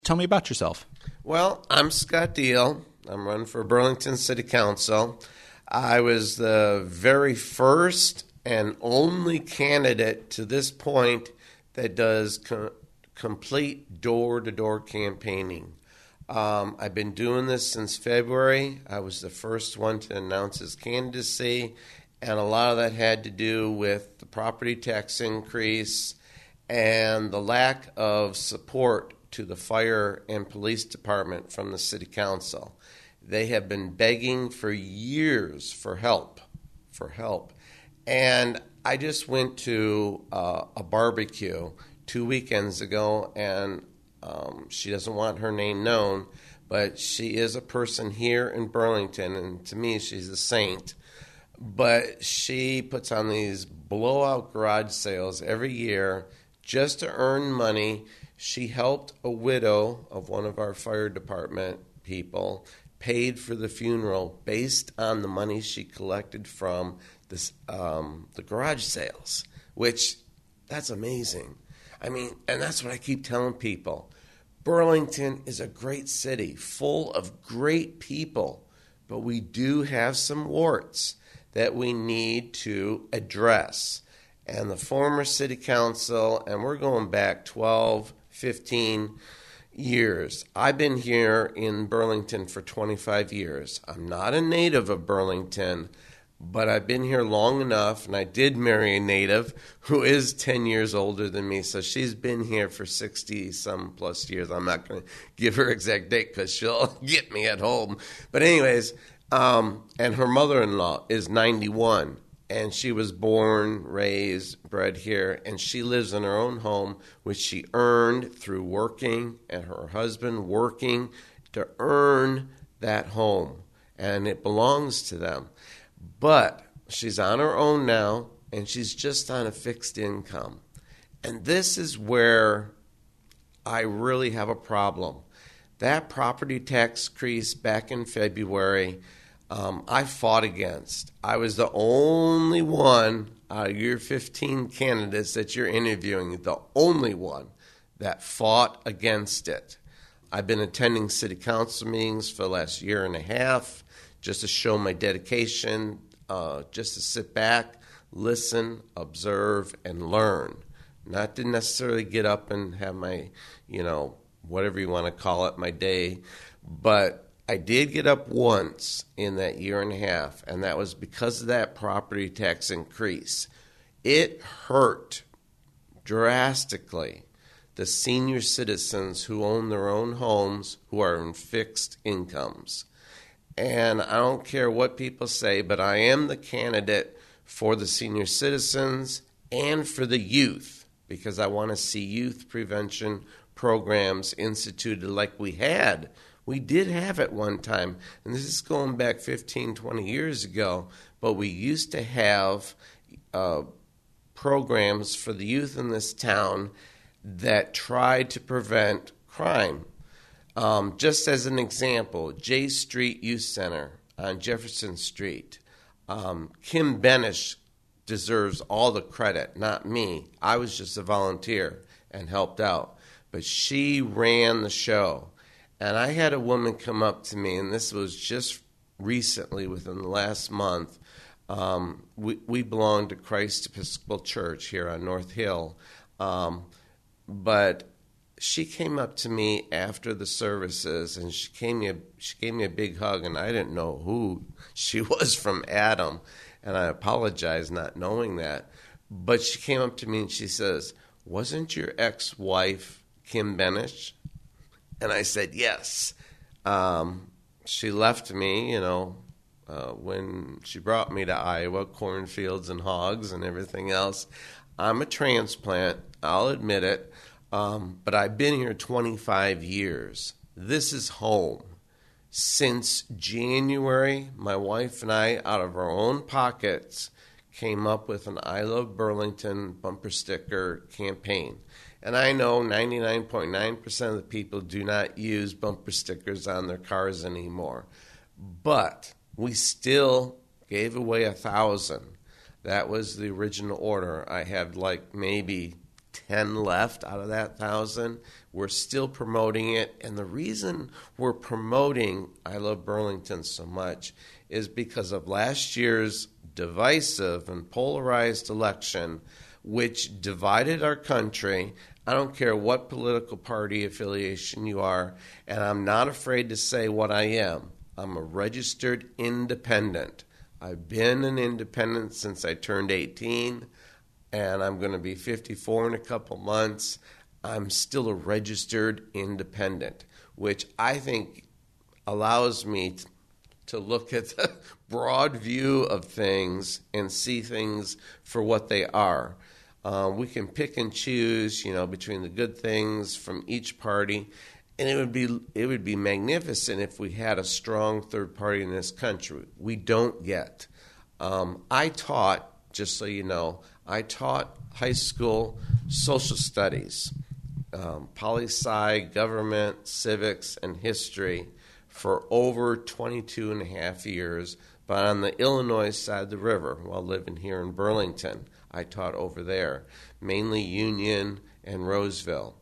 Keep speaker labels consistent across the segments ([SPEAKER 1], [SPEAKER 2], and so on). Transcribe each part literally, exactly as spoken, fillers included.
[SPEAKER 1] Tell me about yourself.
[SPEAKER 2] Well, I'm Scott Deal. I'm running for Burlington City Council. I was the very first and only candidate to this point that does co- complete door-to-door campaigning. Um, I've been doing this since February. I was the first one to announce his candidacy, and a lot of that had to do with the property tax increase and the lack of support to the fire and police department from the city council. They have been begging for years for help, for help. And I just went to uh, a barbecue two weekends ago, and um, she doesn't want her name known, but she is a person here in Burlington, and to me, she's a saint. But she puts on these blowout garage sales every year just to earn money. She helped a widow of one of our fire department people, paid for the funeral based on the money she collected from this, um, the garage sales, which that's amazing. I mean, and that's what I keep telling people. Burlington is a great city full of great people, but we do have some warts that we need to address. And the former city council, and we're going back twelve, fifteen years. I've been here in Burlington for twenty-five years. I'm not a native of Burlington, but I've been here long enough, and I did marry a native who is ten years older than me, so she's been here for sixty-some plus years. I'm not going to give her exact date because she'll get me at home. But anyways, um, and her mother-in-law is ninety-one. And she was born, raised, bred here, and she lives in her own home, which she earned through working, and her husband working to earn that home. And it belongs to them. But she's on her own now, and she's just on a fixed income. And this is where I really have a problem. That property tax increase back in February, Um, I fought against. I was the only one out of your fifteen candidates that you're interviewing, the only one that fought against it. I've been attending city council meetings for the last year and a half just to show my dedication, uh, just to sit back, listen, observe, and learn. Not to necessarily get up and have my, you know, whatever you want to call it, my day, but I did get up once in that year and a half, and that was because of that property tax increase. It hurt drastically the senior citizens who own their own homes who are in fixed incomes. And I don't care what people say, but I am the candidate for the senior citizens and for the youth because I want to see youth prevention programs instituted like we had. We did have it one time, and this is going back fifteen, twenty years ago, but we used to have uh, programs for the youth in this town that tried to prevent crime. Um, just as an example, J Street Youth Center on Jefferson Street. Um, Kim Benish deserves all the credit, not me. I was just a volunteer and helped out, but she ran the show. And I had a woman come up to me, and this was just recently, within the last month. Um, we, we belong to Christ Episcopal Church here on North Hill. Um, but she came up to me after the services, and she gave me a, she gave me a big hug, and I didn't know who she was from Adam. And I apologize not knowing that. But she came up to me, and she says, "Wasn't your ex-wife Kim Benish?" And I said, yes. Um, she left me, you know, uh, when she brought me to Iowa, cornfields and hogs and everything else. I'm a transplant, I'll admit it, um, but I've been here twenty-five years. This is home. Since January, my wife and I, out of our own pockets, came up with an I Love Burlington bumper sticker campaign. And I know ninety-nine point nine percent of the people do not use bumper stickers on their cars anymore. But we still gave away a thousand. That was the original order. I have like maybe ten left out of that thousand. We're still promoting it. And the reason we're promoting I Love Burlington so much is because of last year's divisive and polarized election, which divided our country. I don't care what political party affiliation you are, and I'm not afraid to say what I am. I'm a registered independent. I've been an independent since I turned eighteen, and I'm going to be fifty-four in a couple months. I'm still a registered independent, which I think allows me to to look at the broad view of things and see things for what they are. Uh, we can pick and choose, you know, between the good things from each party, and it would be it would be magnificent if we had a strong third party in this country. We don't yet. Um, I taught, just so you know, I taught high school social studies, um, poli-sci, government, civics, and history for over twenty-two and a half years, but on the Illinois side of the river while living here in Burlington. I taught over there, mainly Union and Roseville.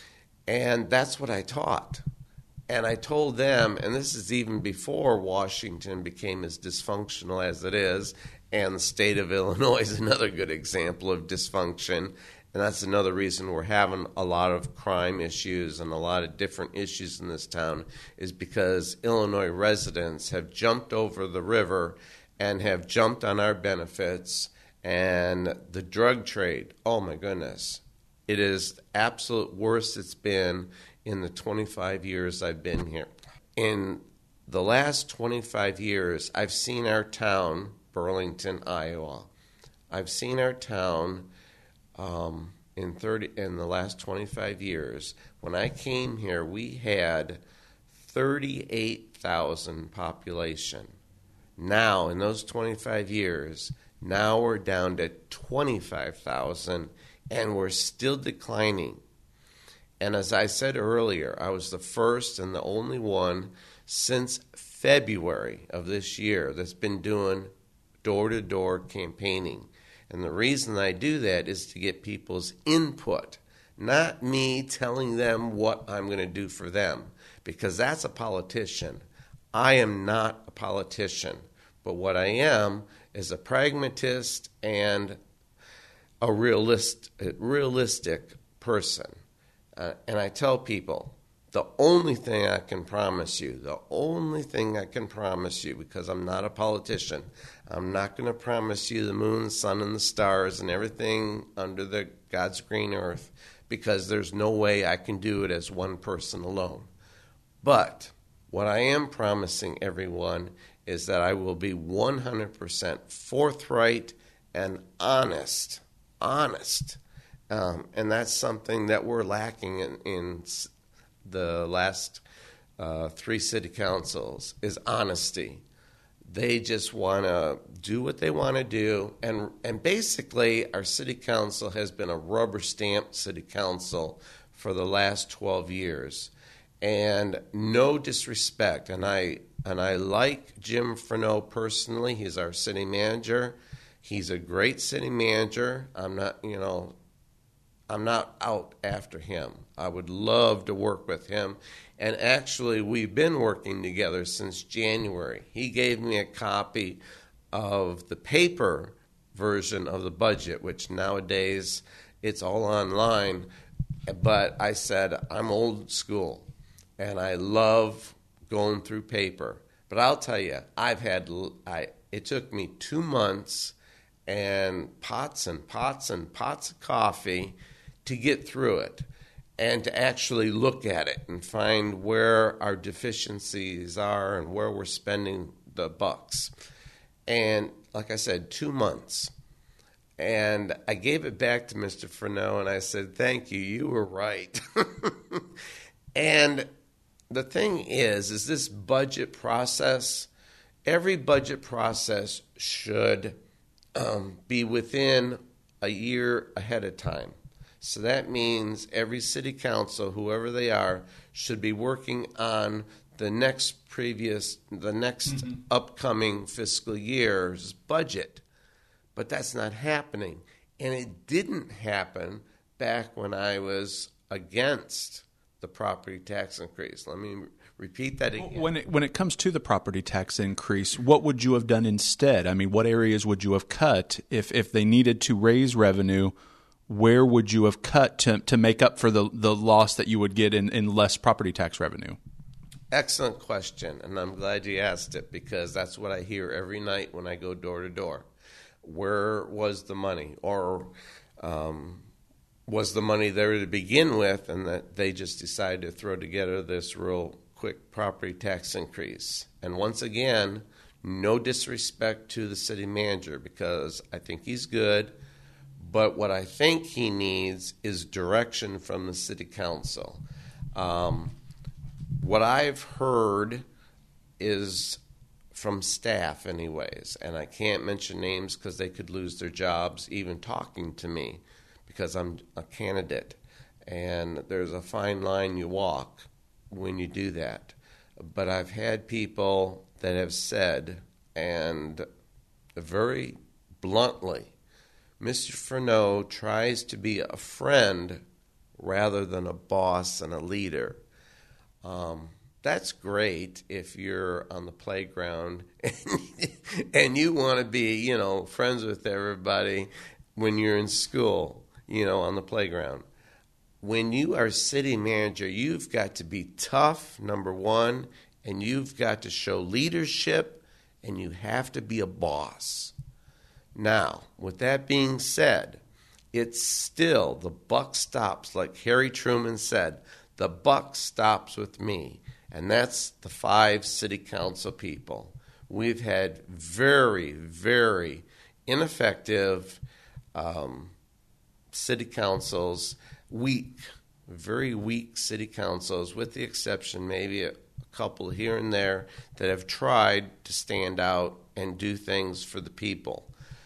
[SPEAKER 2] And that's what I taught. And I told them, and this is even before Washington became as dysfunctional as it is, and the state of Illinois is another good example of dysfunction. And that's another reason we're having a lot of crime issues and a lot of different issues in this town, is because Illinois residents have jumped over the river and have jumped on our benefits. And the drug trade, oh my goodness, it is the absolute worst it's been in the twenty-five years I've been here. In the last twenty-five years, I've seen our town, Burlington, Iowa. I've seen our town Um, in thirty in the last twenty-five years. When I came here, we had thirty-eight thousand population. Now, in those twenty-five years, now we're down to twenty-five thousand, and we're still declining. And as I said earlier, I was the first and the only one since February of this year that's been doing door-to-door campaigning. And the reason I do that is to get people's input, not me telling them what I'm going to do for them, because that's a politician. I am not a politician, but what I am is a pragmatist and a realist, a realistic person. Uh, and I tell people, the only thing I can promise you, the only thing I can promise you, because I'm not a politician, I'm not going to promise you the moon, sun, and the stars and everything under the God's green earth, because there's no way I can do it as one person alone. But what I am promising everyone is that I will be one hundred percent forthright and honest, honest. Um, and that's something that we're lacking in, in the last uh, three city councils, is honesty. They just want to do what they want to do. And, and basically, our city council has been a rubber stamp city council for the last twelve years. And no disrespect. And I, and I like Jim Freneau personally. He's our city manager. He's a great city manager. I'm not, you know, I'm not out after him. I would love to work with him. And actually, we've been working together since January. He gave me a copy of the paper version of the budget, which nowadays it's all online. But I said, I'm old school, and I love going through paper. But I'll tell you, I've had, I, it took me two months and pots and pots and pots of coffee to get through it and to actually look at it and find where our deficiencies are and where we're spending the bucks. And like I said, two months. And I gave it back to Mister Freneau, and I said, thank you, you were right. And the thing is, is this budget process, every budget process should um, be within a year ahead of time. So that means every city council, whoever they are, should be working on the next previous, the next mm-hmm. upcoming fiscal year's budget. But that's not happening. And it didn't happen back when I was against the property tax increase. Let me repeat that again.
[SPEAKER 1] When it, when it comes to the property tax increase, what would you have done instead? I mean, what areas would you have cut if, if they needed to raise revenue? Where would you have cut to, to make up for the, the loss that you would get in, in less property tax revenue?
[SPEAKER 2] Excellent question, and I'm glad you asked it because that's what I hear every night when I go door to door. Where was the money? Or um, was the money there to begin with and that they just decided to throw together this real quick property tax increase? And once again, no disrespect to the city manager because I think he's good, but what I think he needs is direction from the city council. Um, what I've heard is from staff anyways, and I can't mention names because they could lose their jobs even talking to me because I'm a candidate, and there's a fine line you walk when you do that. But I've had people that have said, and very bluntly, Mister Freneau tries to be a friend rather than a boss and a leader. Um, that's great if you're on the playground and, and you want to be, you know, friends with everybody when you're in school, you know, on the playground. When you are city manager, you've got to be tough, number one, and you've got to show leadership, and you have to be a boss. Now, with that being said, it's still, the buck stops, like Harry Truman said, the buck stops with me, and that's the five city council people. We've had very, very ineffective um, city councils, weak, very weak city councils, with the exception maybe a, a couple here and there that have tried to stand out and do things for the people.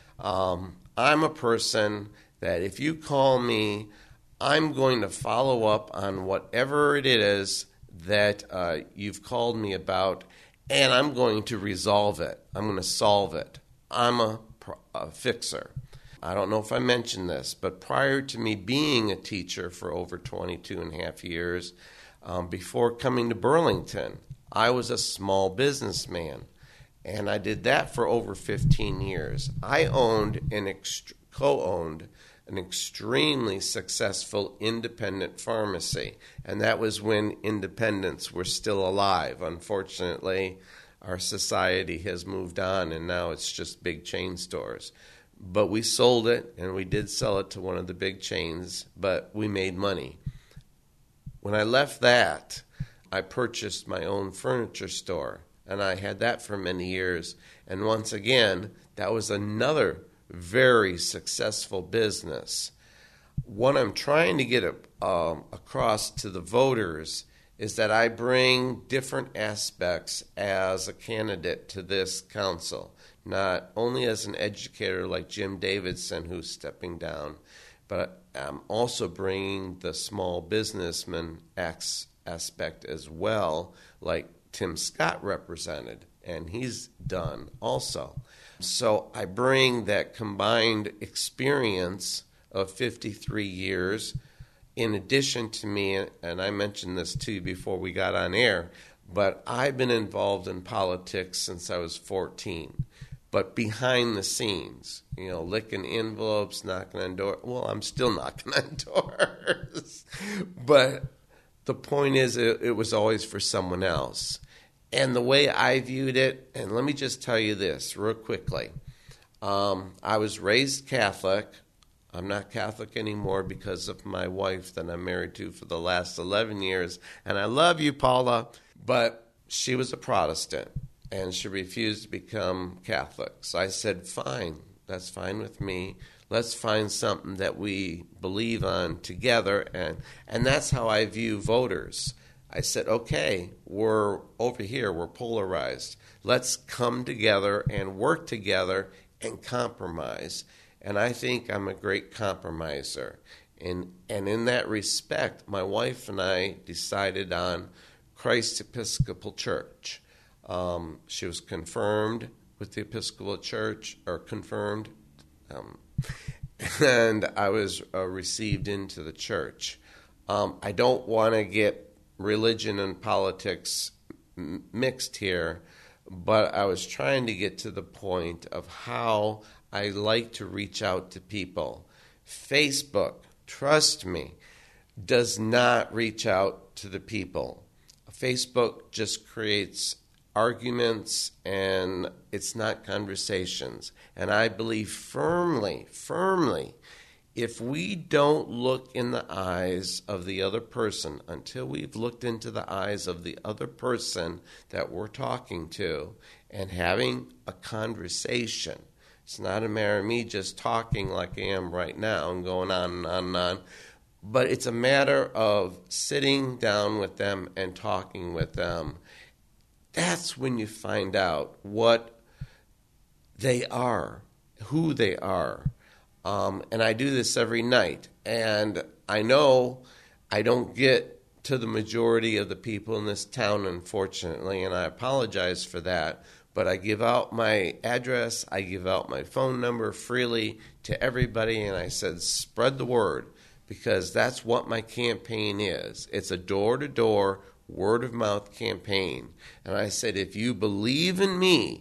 [SPEAKER 2] Um, I'm a person that if you call me, I'm going to follow up on whatever it is that uh, you've called me about, and I'm going to resolve it. I'm going to solve it. I'm a, a fixer. I don't know if I mentioned this, but prior to me being a teacher for over twenty-two and a half years, um, before coming to Burlington, I was a small businessman. And I did that for over fifteen years. I owned and ext- co-owned an extremely successful independent pharmacy. And that was when independents were still alive. Unfortunately, our society has moved on, and now it's just big chain stores. But we sold it, and we did sell it to one of the big chains, but we made money. When I left that, I purchased my own furniture store. And I had that for many years. And once again, that was another very successful business. What I'm trying to get um, across to the voters is that I bring different aspects as a candidate to this council, not only as an educator like Jim Davidson, who's stepping down, but I'm also bringing the small businessman aspect as well, like Tim Scott represented, and he's done also. So I bring that combined experience of fifty-three years in addition to me, and I mentioned this to you before we got on air, but I've been involved in politics since I was fourteen. But behind the scenes, you know, licking envelopes, knocking on doors. Well, I'm still knocking on doors. But the point is, it, it was always for someone else. And the way I viewed it, and let me just tell you this real quickly. Um, I was raised Catholic. I'm not Catholic anymore because of my wife that I'm married to for the last eleven years. And I love you, Paula. But she was a Protestant, and she refused to become Catholic. So I said, fine, that's fine with me. Let's find something that we believe on together. And, and that's how I view voters. I said, okay, we're over here, we're polarized. Let's come together and work together and compromise. And I think I'm a great compromiser. And, and in that respect, my wife and I decided on Christ Episcopal Church. Um, she was confirmed with the Episcopal Church, or confirmed. Um, and I was uh, received into the church. Um, I don't want to get religion and politics m- mixed here, but I was trying to get to the point of how I like to reach out to people. Facebook, trust me, does not reach out to the people. Facebook just creates arguments, and it's not conversations. And I believe firmly, firmly, if we don't look in the eyes of the other person until we've looked into the eyes of the other person that we're talking to and having a conversation, it's not a matter of me just talking like I am right now and going on and on and on, but it's a matter of sitting down with them and talking with them. That's when you find out what they are, who they are. Um, and I do this every night. And I know I don't get to the majority of the people in this town, unfortunately, and I apologize for that. But I give out my address, I give out my phone number freely to everybody, and I said, spread the word, because that's what my campaign is. It's a door-to-door, word-of-mouth campaign. And I said, if you believe in me,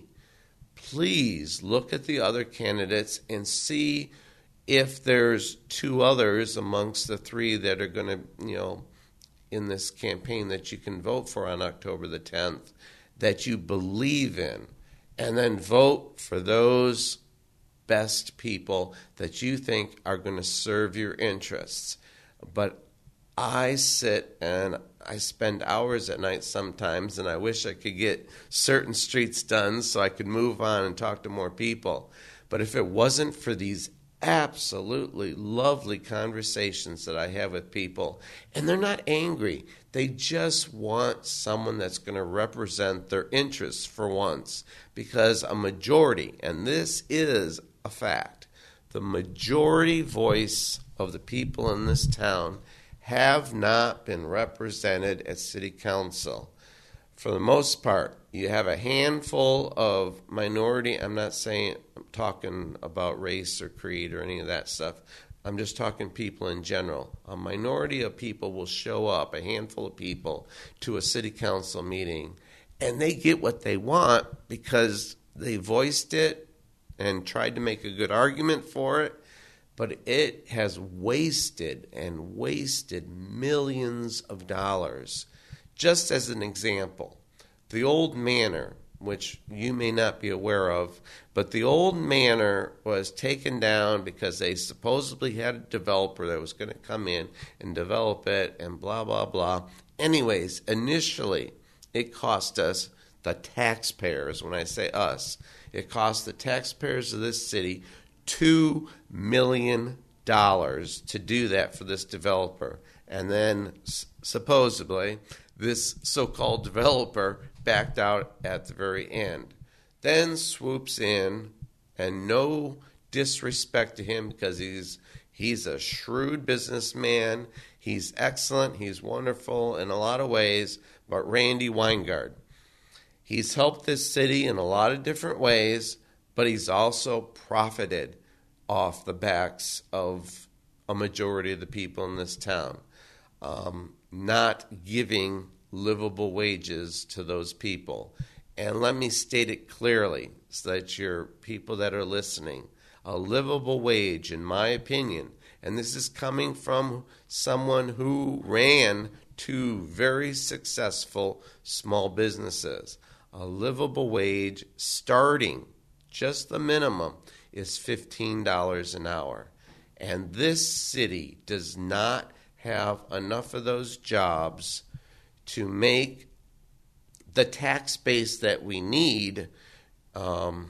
[SPEAKER 2] please look at the other candidates and see if there's two others amongst the three that are going to, you know, in this campaign that you can vote for on October the tenth, that you believe in, and then vote for those best people that you think are going to serve your interests. But I sit and I spend hours at night sometimes, and I wish I could get certain streets done so I could move on and talk to more people. But if it wasn't for these absolutely lovely conversations that I have with people, and they're not angry, they just want someone that's going to represent their interests for once, because a majority, and this is a fact, the majority voice of the people in this town have not been represented at city council. For the most part, you have a handful of minority. I'm not saying, I'm talking about race or creed or any of that stuff. I'm just talking people in general. A minority of people will show up, a handful of people, to a city council meeting, and they get what they want because they voiced it and tried to make a good argument for it, but it has wasted and wasted millions of dollars. Just as an example, the old manor, which you may not be aware of, but the old manor was taken down because they supposedly had a developer that was going to come in and develop it and blah, blah, blah. Anyways, initially, it cost us, the taxpayers, when I say us, it cost the taxpayers of this city two million dollars to do that for this developer. And then, s- supposedly, this so-called developer backed out at the very end. Then swoops in, and no disrespect to him because he's he's a shrewd businessman. He's excellent. He's wonderful in a lot of ways. But Randy Weingard, he's helped this city in a lot of different ways, but he's also profited off the backs of a majority of the people in this town. Um, not giving livable wages to those people. And let me state it clearly so that your people that are listening, a livable wage, in my opinion, and this is coming from someone who ran two very successful small businesses, a livable wage starting, just the minimum, is fifteen dollars an hour. And this city does not have enough of those jobs to make the tax base that we need um,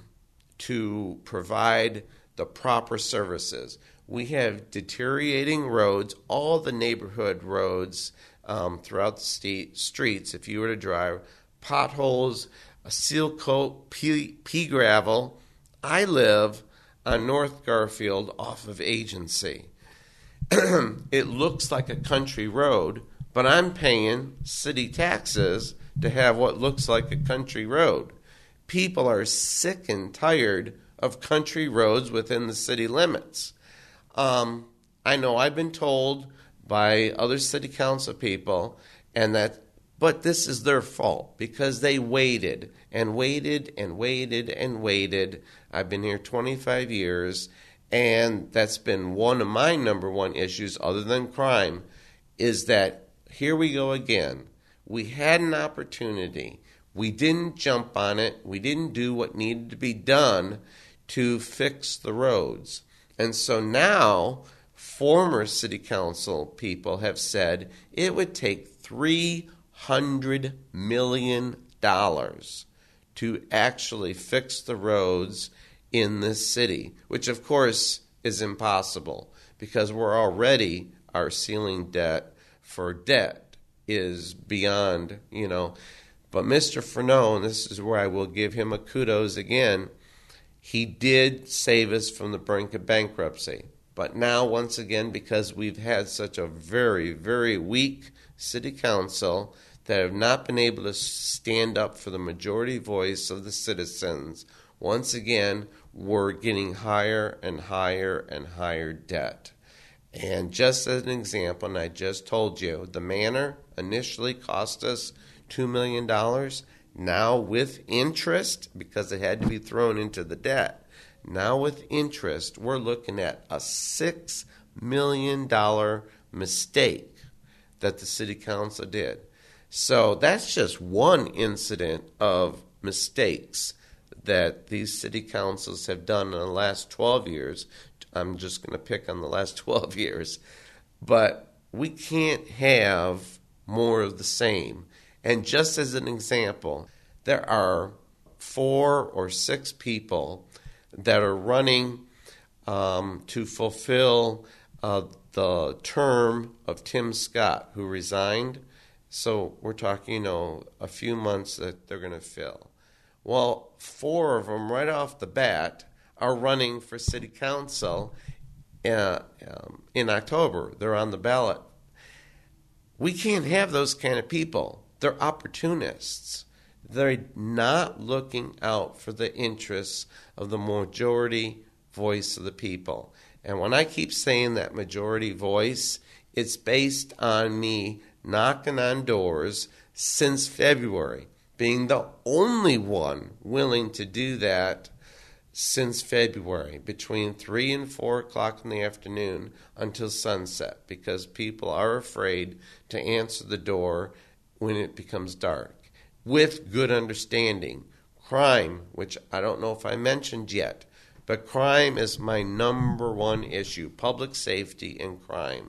[SPEAKER 2] to provide the proper services. We have deteriorating roads, all the neighborhood roads um, throughout the state, streets, if you were to drive, potholes, a seal coat, pea, pea gravel. I live on North Garfield off of Agency. It looks like a country road, but I'm paying city taxes to have what looks like a country road. People are sick and tired of country roads within the city limits. Um, I know I've been told by other city council people, and that, but this is their fault because they waited and waited and waited and waited. I've been here twenty-five years, and that's been one of my number one issues, other than crime, is that here we go again. We had an opportunity. We didn't jump on it. We didn't do what needed to be done to fix the roads. And so now former city council people have said it would take three hundred million dollars to actually fix the roads in this city, which of course is impossible because we're already, our ceiling debt for debt is beyond, you know. But Mister Freneau, and this is where I will give him a kudos again, he did save us from the brink of bankruptcy. But now, once again, because we've had such a very, very weak city council that have not been able to stand up for the majority voice of the citizens, once again, we're getting higher and higher and higher debt. And just as an example, and I just told you, the Manor initially cost us two million dollars. Now with interest, because it had to be thrown into the debt, now with interest, we're looking at a six million dollars mistake that the city council did. So that's just one incident of mistakes that these city councils have done in the last twelve years. I'm just going to pick on the last twelve years. But we can't have more of the same. And just as an example, there are four or six people that are running um, to fulfill uh, the term of Tim Scott, who resigned. So we're talking, you know, a few months that they're going to fill. Well, four of them right off the bat are running for city council uh, um, in October. They're on the ballot. We can't have those kind of people. They're opportunists. They're not looking out for the interests of the majority voice of the people. And when I keep saying that majority voice, it's based on me knocking on doors since February, being the only one willing to do that since February, between three and four o'clock in the afternoon until sunset, because people are afraid to answer the door when it becomes dark, with good understanding. Crime, which I don't know if I mentioned yet, but crime is my number one issue, public safety and crime.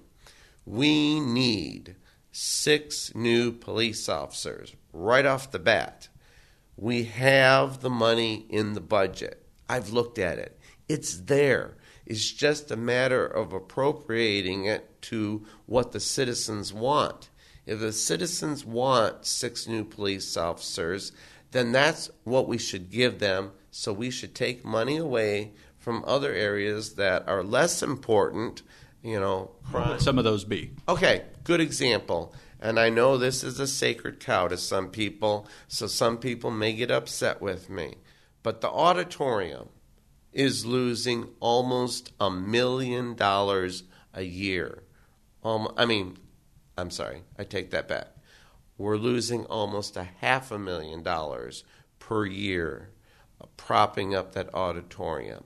[SPEAKER 2] We need six new police officers right off the bat. We have the money in the budget. I've looked at it. It's there. It's just a matter of appropriating it to what the citizens want. If the citizens want six new police officers, then that's what we should give them. So we should take money away from other areas that are less important, you know.
[SPEAKER 1] What would some of those be?
[SPEAKER 2] Okay, good example. And I know this is a sacred cow to some people, so some people may get upset with me. But the auditorium is losing almost a million dollars a year. Um, I mean, I'm sorry, I take that back. We're losing almost a half a million dollars per year uh, propping up that auditorium.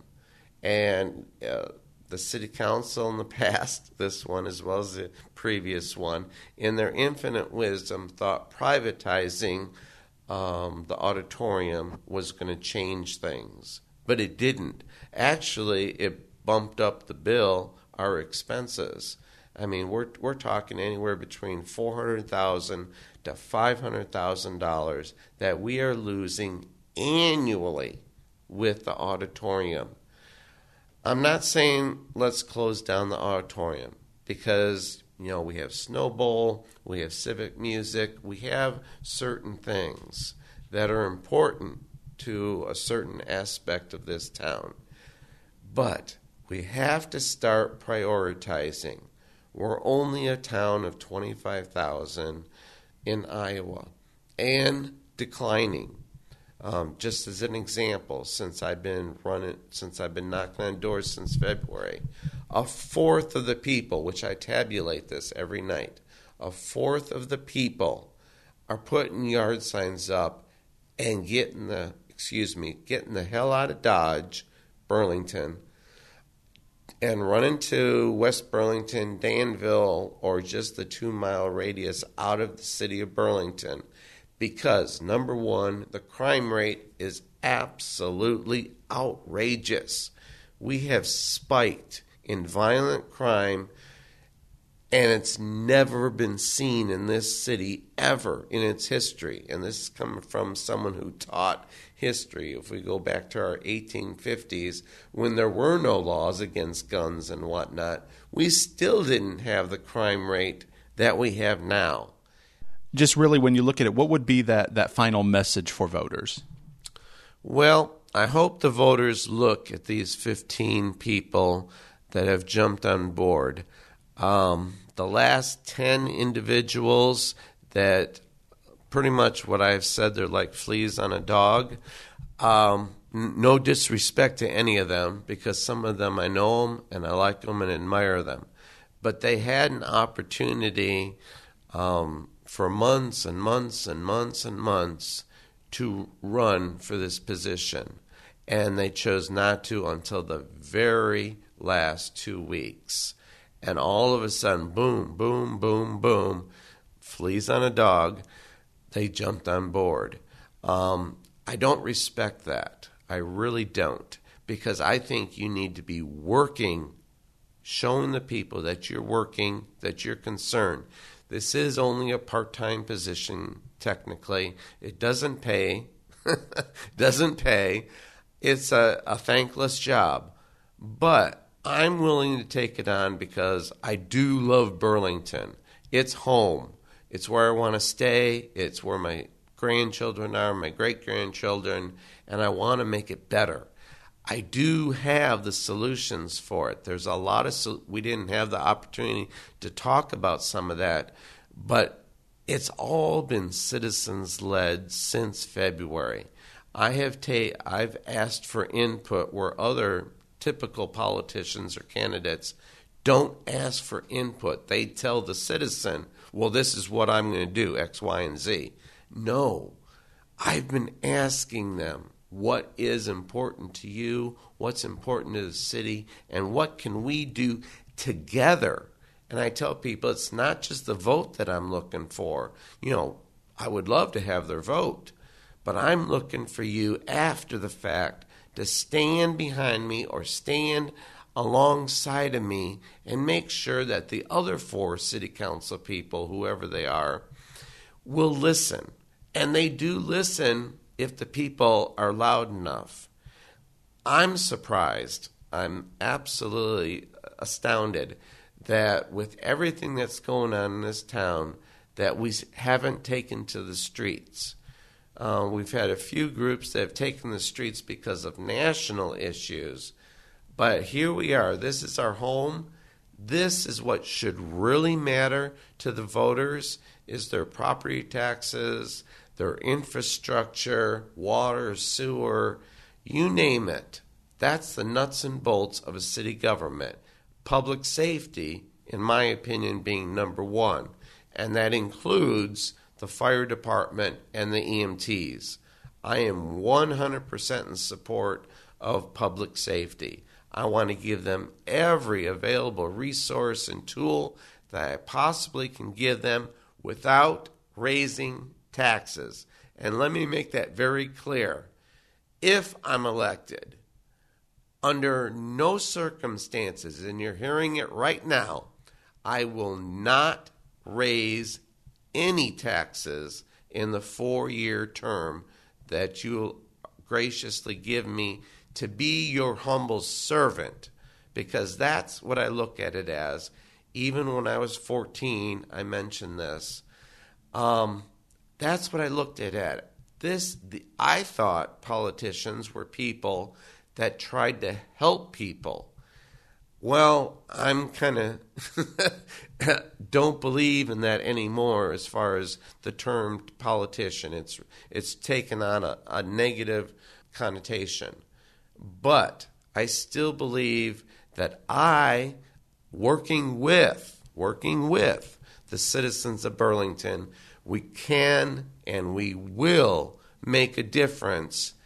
[SPEAKER 2] And uh, the city council in the past, this one as well as the previous one, in their infinite wisdom, thought privatizing um, the auditorium was going to change things. But it didn't. Actually, it bumped up the bill, our expenses. I mean, we're we're talking anywhere between four hundred thousand dollars to five hundred thousand dollars that we are losing annually with the auditorium. I'm not saying let's close down the auditorium because, you know, we have Snow Bowl, we have civic music, we have certain things that are important to a certain aspect of this town. But we have to start prioritizing. We're only a town of twenty-five thousand in Iowa and declining. Um, just as an example, since I've been running, since I've been knocking on doors since February, A fourth of the people, which I tabulate this every night, a fourth of the people are putting yard signs up and getting the, excuse me, getting the hell out of Dodge, Burlington, and running to West Burlington, Danville, or just the two-mile radius out of the city of Burlington. Because, number one, the crime rate is absolutely outrageous. We have spiked in violent crime, and it's never been seen in this city ever in its history. And this is coming from someone who taught history. If we go back to our eighteen fifties, when there were no laws against guns and whatnot, we still didn't have the crime rate that we have now.
[SPEAKER 1] Just really, when you look at it, what would be that, that final message for voters?
[SPEAKER 2] Well, I hope the voters look at these fifteen people that have jumped on board. Um, the last ten individuals that pretty much what I've said, they're like fleas on a dog. Um, n- no disrespect to any of them, because some of them I know them and I like them and admire them. But they had an opportunity um, for months and months and months and months to run for this position. And they chose not to until the very last two weeks. And all of a sudden, boom, boom, boom, boom, fleas on a dog, they jumped on board. Um, I don't respect that. I really don't. Because I think you need to be working, showing the people that you're working, that you're concerned. This is only a part-time position, technically. It doesn't pay. doesn't pay. It's a, a thankless job. But I'm willing to take it on because I do love Burlington. It's home. It's where I want to stay. It's where my grandchildren are, my great-grandchildren, and I want to make it better. I do have the solutions for it. There's a lot of so- we didn't have the opportunity to talk about some of that, but it's all been citizens-led since February. I have ta- I've asked for input where other typical politicians or candidates don't ask for input. They tell the citizen, well, this is what I'm going to do, X, Y, and Z. No, I've been asking them, what is important to you, what's important to the city, and what can we do together? And I tell people it's not just the vote that I'm looking for. You know, I would love to have their vote, but I'm looking for you after the fact to stand behind me or stand alongside of me and make sure that the other four city council people, whoever they are, will listen. And they do listen if the people are loud enough. I'm surprised, I'm absolutely astounded that with everything that's going on in this town, that we haven't taken to the streets. Uh, we've had a few groups that have taken the streets because of national issues, but here we are. This is our home. This is what should really matter to the voters, is their property taxes, their infrastructure, water, sewer, you name it. That's the nuts and bolts of a city government. Public safety, in my opinion, being number one, and that includes the fire department and the E M Ts. I am one hundred percent in support of public safety. I want to give them every available resource and tool that I possibly can give them without raising taxes. And let me make that very clear. If I'm elected, under no circumstances, and you're hearing it right now, I will not raise any taxes in the four-year term that you'll graciously give me to be your humble servant, because that's what I look at it as. Even when I was fourteen, I mentioned this. Um, that's what I looked at it. This, the, I thought politicians were people that tried to help people. Well, I'm kind of don't believe in that anymore as far as the term politician. It's it's taken on a, a negative connotation. But I still believe that I, working with, working with the citizens of Burlington, we can and we will make a difference